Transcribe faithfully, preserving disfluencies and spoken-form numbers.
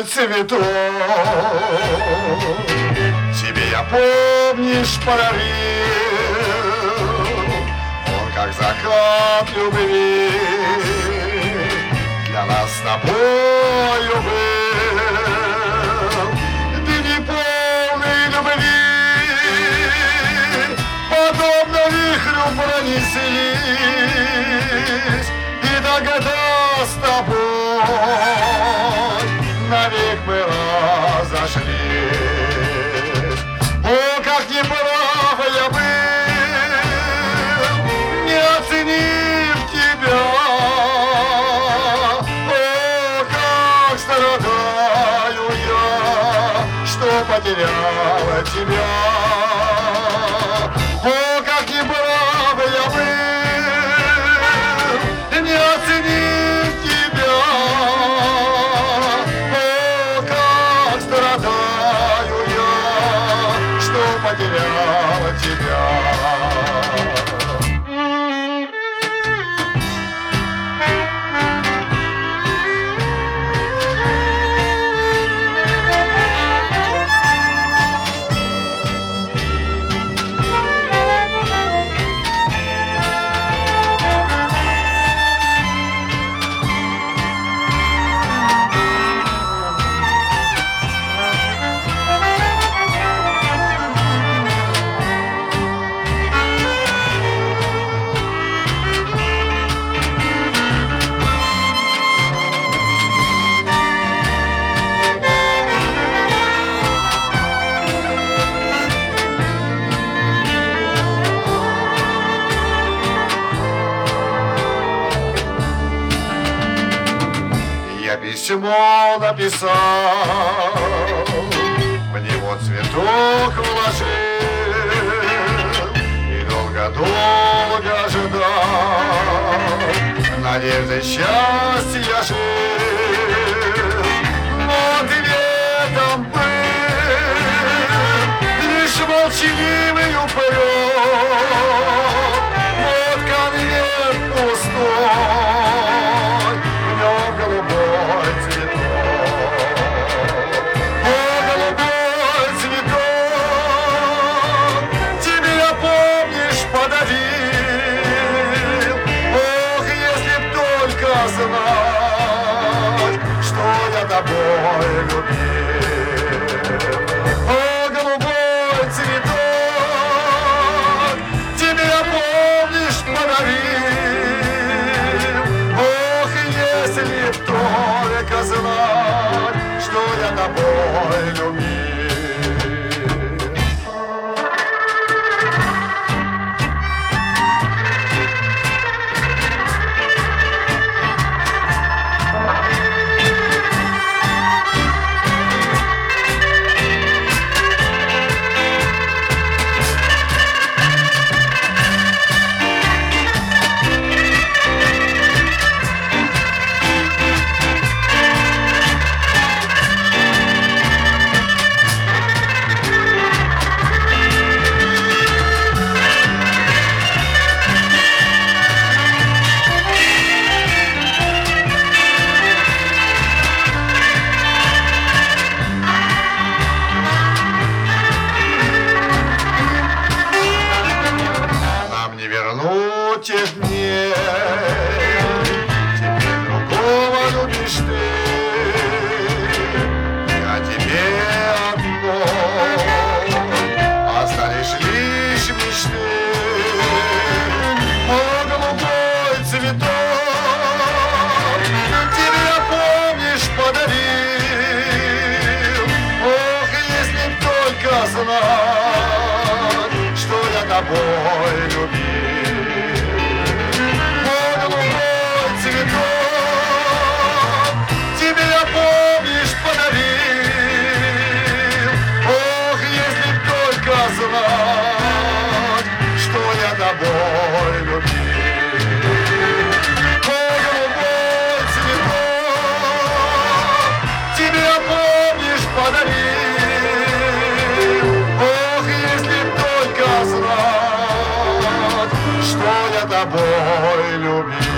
цветок. Тебе я, помнишь, подарил, он как закат любви для нас с тобою был. Дни полной любви, подобно вихрю пронеслись, и до года с тобой навек мы разошлись. О, как неправ я был, не оценив тебя. О, как страдаю я, что потеряла тебя. О, как неправ я был, не оценив тебя. О, как страдаю я, что потеряла тебя. Письмо написал, в него цветок вложил и долго-долго ждал, надеждой счастья жил. Но ответом был лишь молчаливый упрек. Вот конверт пустой, в нем голубой цветок. О, голубой цветок, тебе я, помнишь, подарил. Ох, если б только знать, что я тобой любил. О, голубой цветок, тебе я, помнишь, подарил. Ох, если б только знать, что я тобой любил. Тех дней теперь другого любишь ты, я тебе одной остались лишь мечты. О, голубой цветок, тебе я, помнишь, подарил. Ох, если б только знать, что я тобой любил. Тебе я, помнишь, подарил. Ох, если б только знать, что я тобой любил. О, голубой цветок, тебе я, помнишь, подарил. Ох, если б только знать, что я тобой любил.